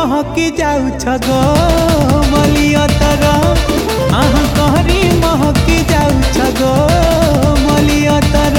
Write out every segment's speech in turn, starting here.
महकी जाउछ गो मलियतर कहरी महकी जाउछ गो मलियतर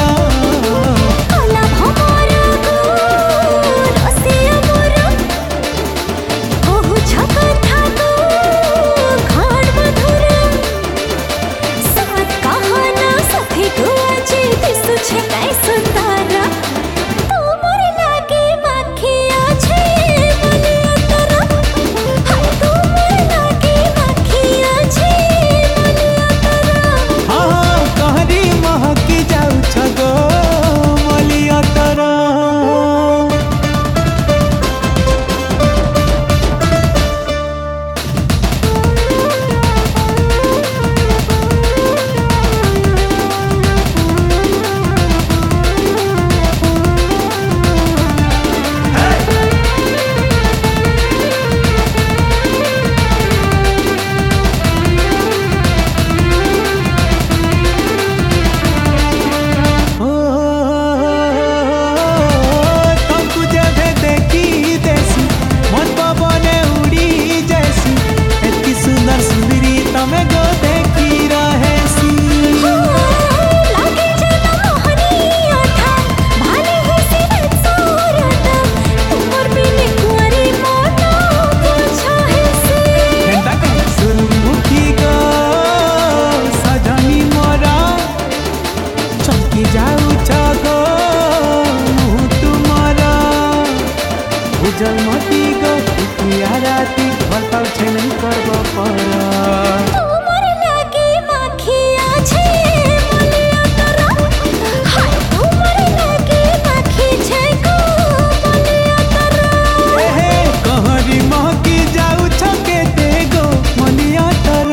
जलमती गो पिया राती भल पाउ छैन करब पर तुमर लागे माखिया छे मलियतर हाय तुमर लागे माखी छे गो मलियतर हे कहरी महकी जाउ छके ते गो मलियतर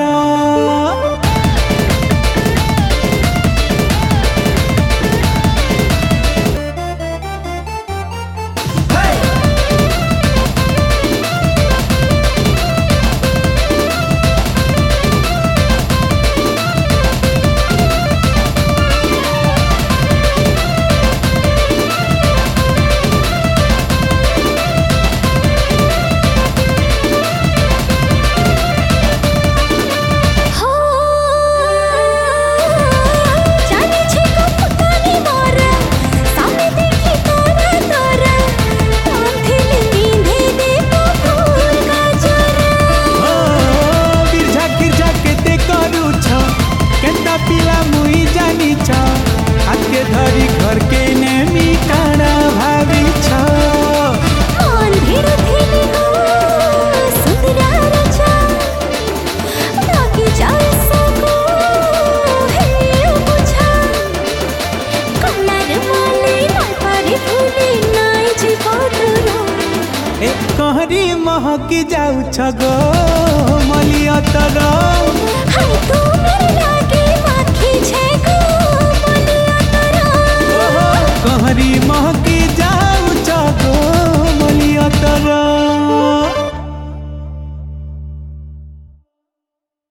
आके धरी घर के नेमी काना भाभी छ मन भिड़ थिली हो सुंदरा रचा लागे जाए सको हे बुझा कमलार वाले नाय पारी फूली नाय जी पतरो ए कहरी महकी जाउ छ गो मलियतर हाय तू मेरे